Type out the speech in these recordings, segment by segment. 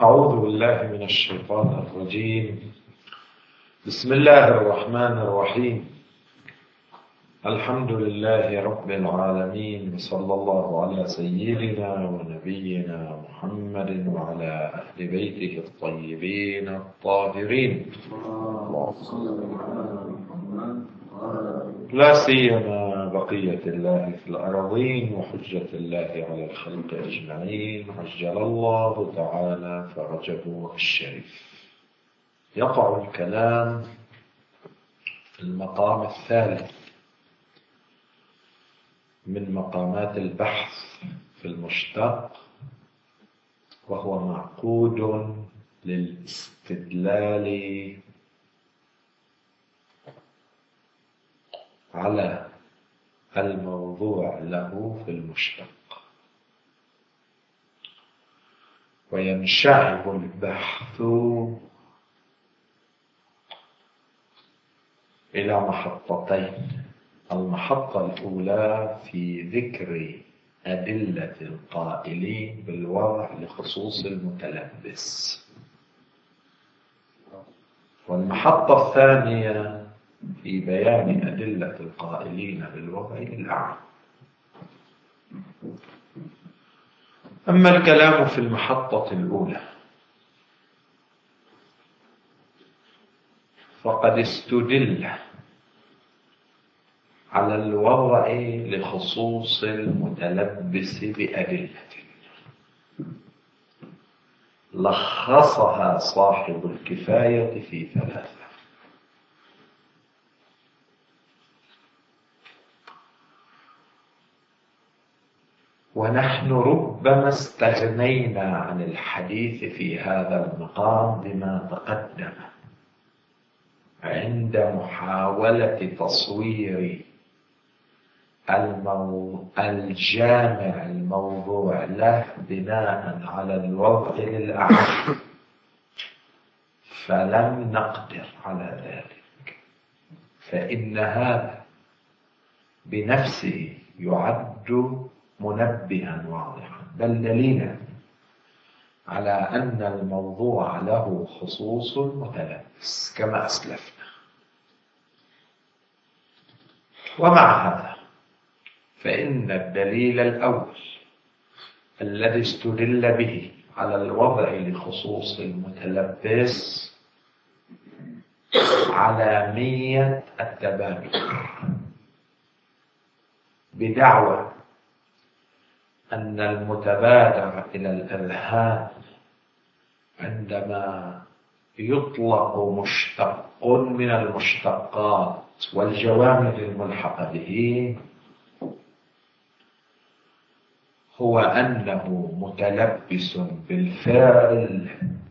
أعوذ بالله من الشيطان الرجيم. بسم الله الرحمن الرحيم. الحمد لله رب العالمين، وصلى الله على سيدنا ونبينا محمد وعلى أهل بيته الطيبين الطاهرين، لا سيما بقية الله في الأرضين وحجة الله على الخلق أجمعين، عجل الله تعالى فرجه الشريف. يقع الكلام في المقام الثالث من مقامات البحث في المشتق، وهو معقود للاستدلال على الموضوع له في المشتق، وينشعب البحث إلى محطتين. المحطة الأولى في ذكر أدلة القائلين بالوضع لخصوص المتلبس، والمحطة الثانية في بيان أدلة القائلين بالوضع للأعم. أما الكلام في المحطة الأولى فقد استدل على الوضع لخصوص المتلبس بأدلة لخصها صاحب الكفاية في ثلاثة. ونحن ربما استغنينا عن الحديث في هذا المقام بما تقدم عند محاولة تصوير الجامع الموضوع له بناء على الوضع للأعم، فلم نقدر على ذلك، فإن هذا بنفسه يعد منبها واضحا، بل دليلا على أن الموضوع له خصوص متلبس كما أسلفنا. ومع هذا فإن الدليل الأول الذي استدل به على الوضع لخصوص المتلبس علامية التبادر، بدعوى أن المتبادر إلى الأذهان عندما يطلق مشتق من المشتقات والجوامد الملحقة به هو أنه متلبس بالفعل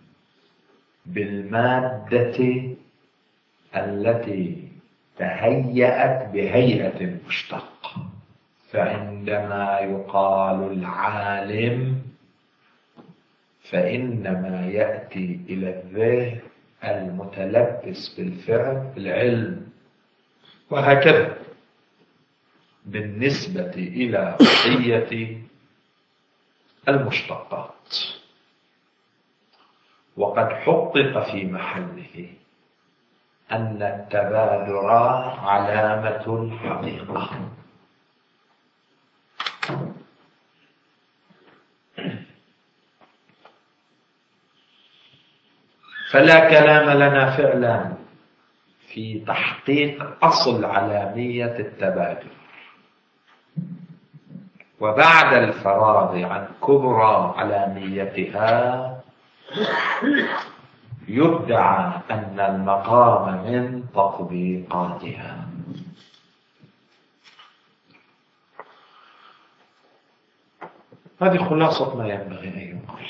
بالمادة التي تهيأت بهيئة المشتق. فعندما يقال العالم فإنما يأتي إلى الذهن المتلبس بالفعل العلم، وهكذا بالنسبة إلى بقية المشتقات. وقد حقق في محله أن التبادر علامة الحقيقة. فلا كلام لنا فعلا في تحقيق أصل علامية التبادر، وبعد الفراغ عن كبرى علاميتها يدعى أن المقام من تطبيقاتها. هذه خلاصة ما ينبغي أن يقال.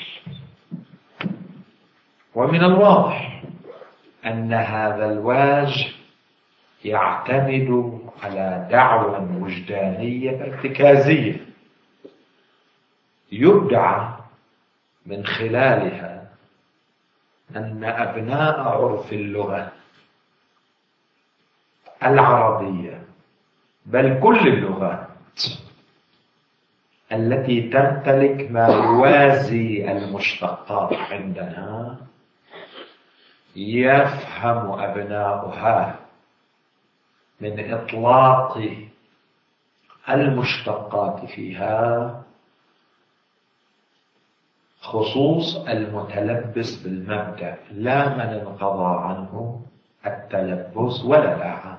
ومن الواضح أن هذا الواجب يعتمد على دعوى وجدانية ارتكازية يدعى من خلالها أن أبناء عرف اللغة العربية بل كل اللغات التي تمتلك ما يوازي المشتقات عندنا يفهم أبناؤها من إطلاق المشتقات فيها خصوص المتلبس بالمبدأ، لا من انقضى عنه التلبس ولا الأعم.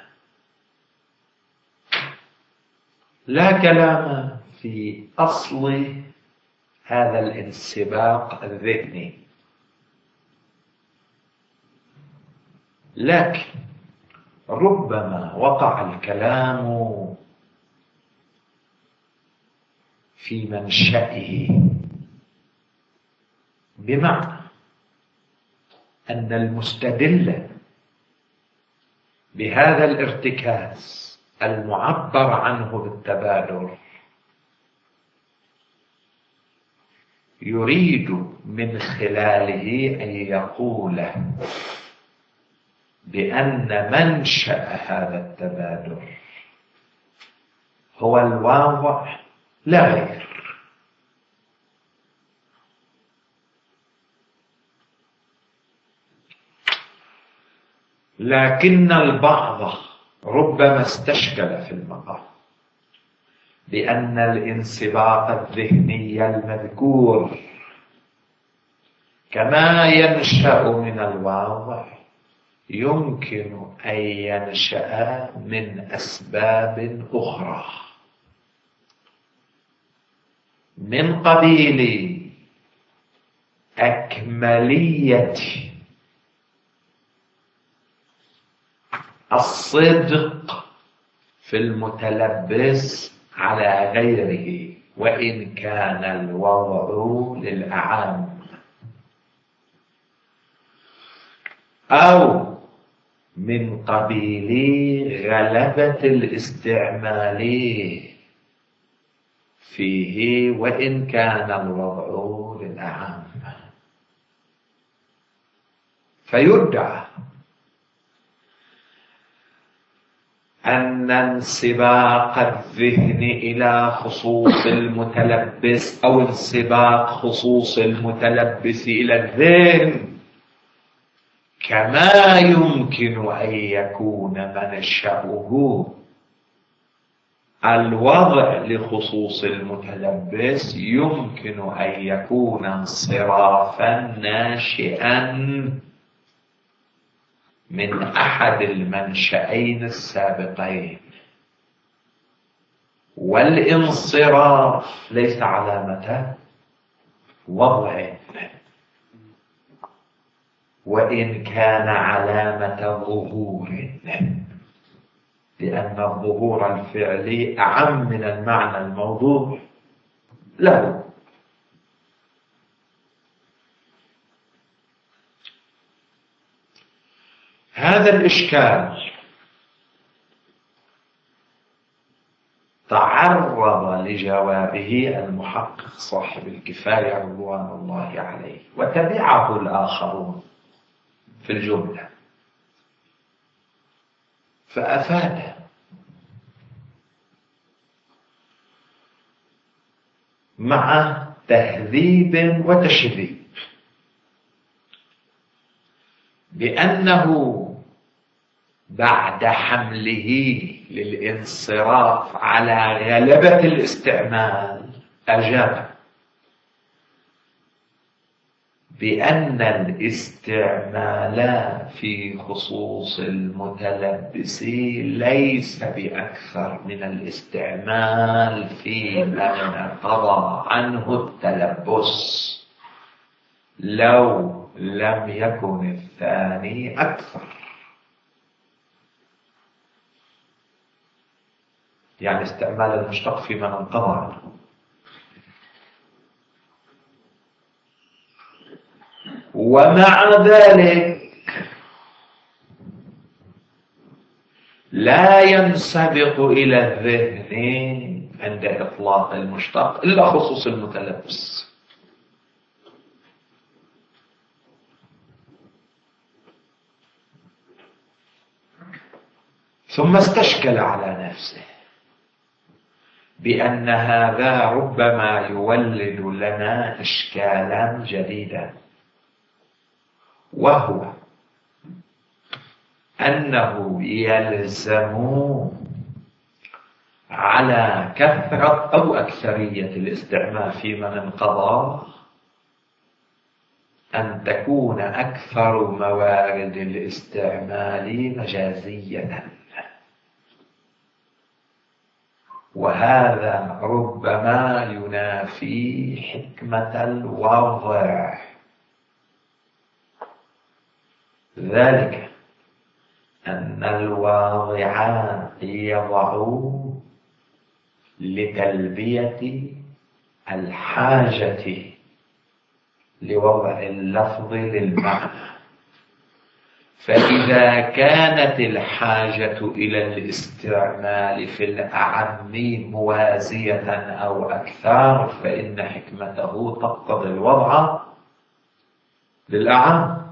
لا كلام في أصل هذا الانسباق الذهني، لكن ربما وقع الكلام في منشأه، بمعنى أن المستدل بهذا الارتكاز المعبر عنه بالتبادر يريد من خلاله أن يقول بأن منشأ هذا التبادر هو الواضع لا غير. لكن البعض ربما استشكل في المقام بأن الانسباق الذهني المذكور كما ينشأ من الواضع يمكن أن ينشأ من أسباب أخرى من قبيل أكملية الصدق في المتلبس على غيره، وإن كان الوضع للأعم، أو من قبيل غلبة الاستعمال فيه وإن كان الوضع للأعم. فيدعى أن انسباق الذهن إلى خصوص المتلبس أو انسباق خصوص المتلبس إلى الذهن كما يمكن أن يكون منشأه الوضع لخصوص المتلبس، يمكن أن يكون انصرافا ناشئا من أحد المنشأين السابقين، والانصراف ليس علامة وضع وإن كان علامة ظهور، لأن الظهور الفعلي أعم من المعنى الموضوع له. هذا الإشكال تعرض لجوابه المحقق صاحب الكفاية رضوان الله عليه، وتبعه الآخرون في الجملة، فأفاد مع تهذيب وتشذيب بأنه بعد حمله للانصراف على غلبة الاستعمال أجاب بأن الاستعمال في خصوص المتلبس ليس بأكثر من الاستعمال في من انقضى عنه التلبس لو لم يكن الثاني أكثر. يعني استعمال المشتق في من انقضى عنه. ومع ذلك لا ينسبق إلى الذهن عند إطلاق المشتق إلا خصوص المتلبس. ثم استشكل على نفسه بأن هذا ربما يولد لنا إشكالا جديدا، وهو أنه يلزم على كثرة أو أكثرية الاستعمال في من انقضى أن تكون أكثر موارد الاستعمال مجازية، وهذا ربما ينافي حكمة الوضع. ذلك أن الواضع يضع لتلبية الحاجة لوضع اللفظ للمعنى، فإذا كانت الحاجة إلى الاستعمال في الأعم موازية أو أكثر فإن حكمته تقتضي الوضع للأعم.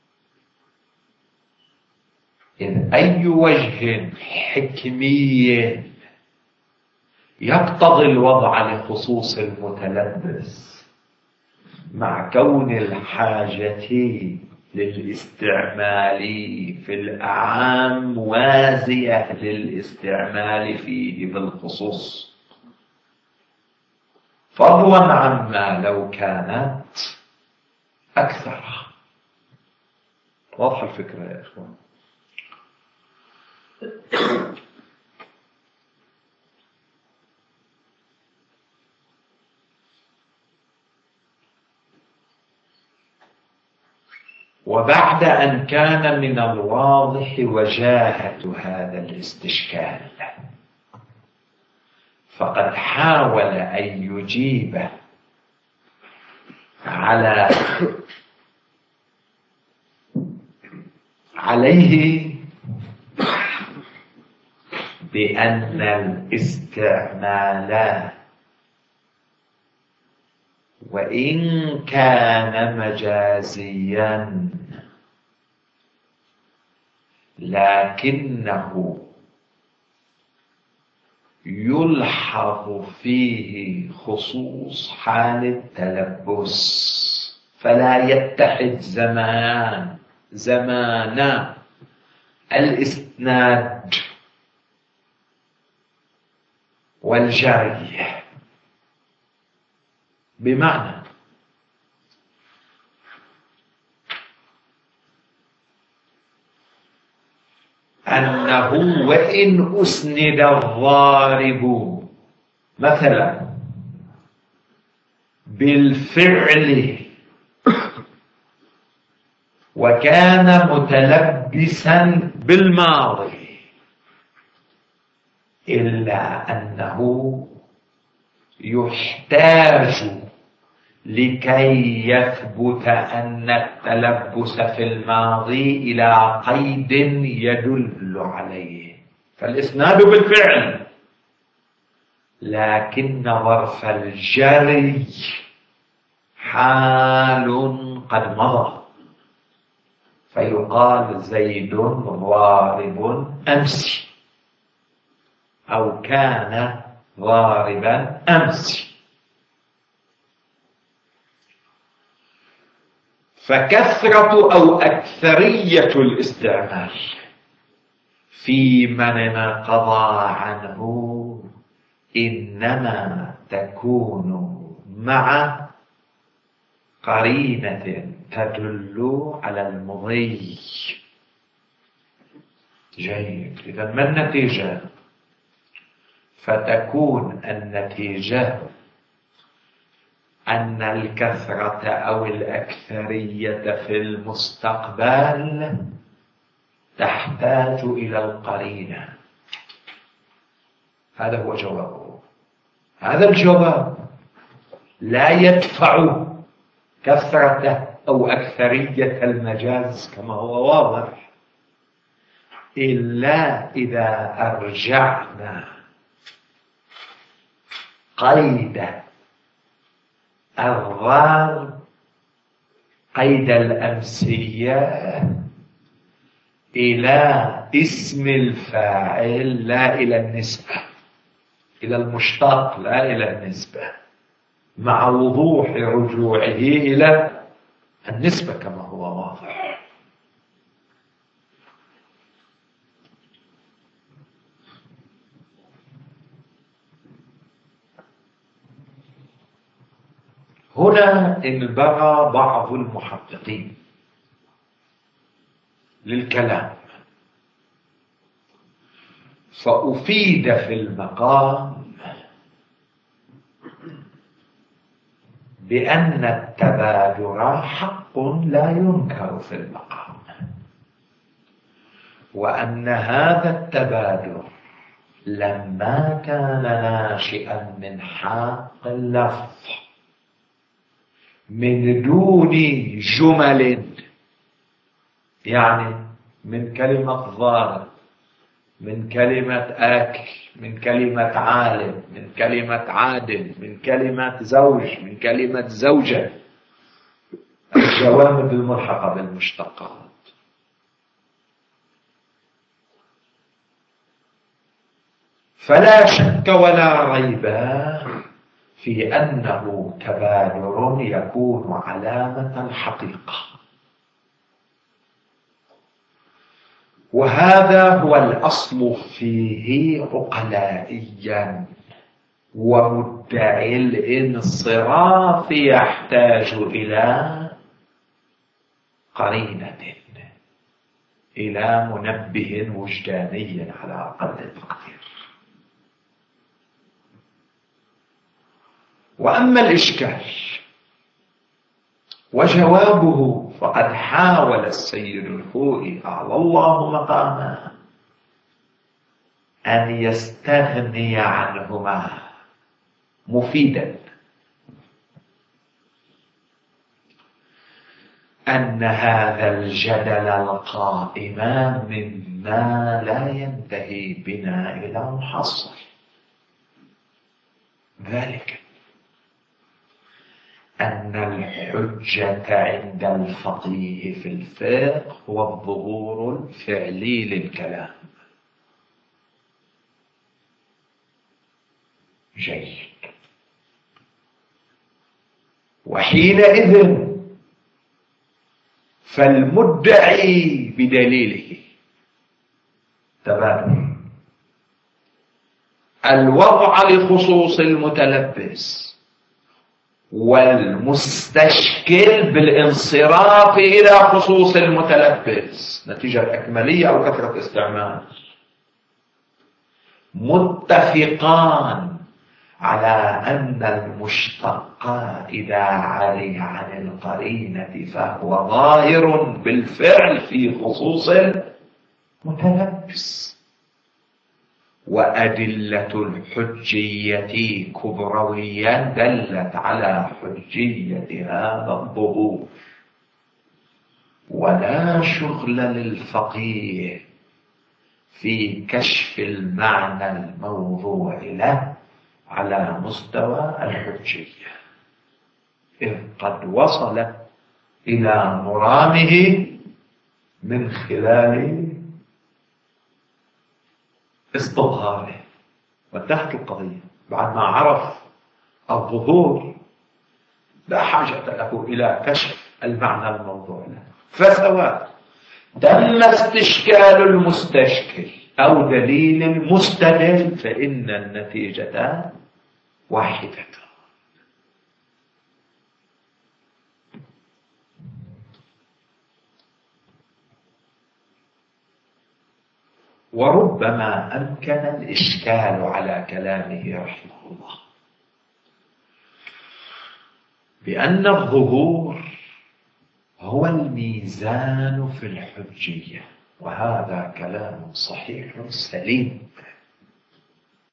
إذ أي وجه حكمي يقتضي الوضع لخصوص المتلبس مع كون الحاجة للاستعمال في الأعام موازية للاستعمال فيه بالخصوص، فضلا عما لو كانت أكثر. واضح الفكرة يا إخوان؟ وبعد أن كان من الواضح وجاهة هذا الاستشكال، فقد حاول أن يجيب عليه بأن الاستعمال وإن كان مجازيا لكنه يلحظ فيه خصوص حال التلبس، فلا يتحد زمان الإسناد والجري، بمعنى أنه وإن أسند الضارب مثلا بالفعل وكان متلبسا بالماضي، إلا أنه يحتاج لكي يثبت أن التلبس في الماضي إلى قيد يدل عليه، فالإسناد بالفعل، لكن ظرف الجري حال قد مضى، فيقال زيد ضارب أمس أو كان ضاربا أمس. فكثرة أو أكثرية الاستعمال في من انقضى عنه إنما تكون مع قرينة تدل على المضي. جيد، إذا ما النتيجة؟ فتكون النتيجة أن الكثرة أو الأكثرية في المستقبل تحتاج إلى القرينة. هذا هو جوابه. هذا الجواب لا يدفع كثرة أو أكثرية المجاز كما هو واضح، إلا إذا أرجعنا قيد الضارب قيد الأمسية إلى اسم الفاعل لا إلى النسبة. إلى المشتق لا إلى النسبة، مع وضوح رجوعه إلى النسبة كما هو واضح. هنا انبغى بعض المحققين للكلام، فأفيد في المقام بأن التبادر حق لا ينكر في المقام، وأن هذا التبادر لما كان ناشئا من حق اللفظ من دون جمل، يعني من كلمة ضارب، من كلمة آكل، من كلمة عالم، من كلمة عادل، من كلمة زوج، من كلمة زوجة، الجوامد الملحقة بالمشتقات. فلا شك ولا ريب في أنه تبادر يكون علامة الحقيقة، وهذا هو الأصل فيه عقلائيا، ومدعي الانصراف يحتاج إلى قرينة، إلى منبه وجداني على أقل التقدير. وأما الإشكال وجوابه فقد حاول السيد الخوئي أعلى الله مقامه أن يستغني عنهما مفيدا أن هذا الجدل القائم مما لا ينتهي بنا إلى محصل ذلك أن الحجة عند الفقيه في الفقه هو الظهور الفعلي للكلام. جيد. وحينئذ فالمدعي بدليله تبادل الوضع لخصوص المتلبس والمستشكل بالانصراف إلى خصوص المتلبس نتيجة الأكملية أو كثرة استعمال، متفقان على أن المشتق إذا عري عن القرينة فهو ظاهر بالفعل في خصوص المتلبس. وأدلة الحجية كبرويا دلت على حجية هذا الظهور، ولا شغل للفقيه في كشف المعنى الموضوع له على مستوى الحجية، إذ قد وصل إلى مرامه من خلال استظهاره. وانتهت القضية بعد ما عرف الظهور، لا حاجة له إلى كشف المعنى الموضوع له، فسواء تم استشكال المستشكل أو دليل المستدل فإن النتيجة واحدة. وربما أمكن الإشكال على كلامه رحمه الله بأن الظهور هو الميزان في الحجية، وهذا كلام صحيح سليم،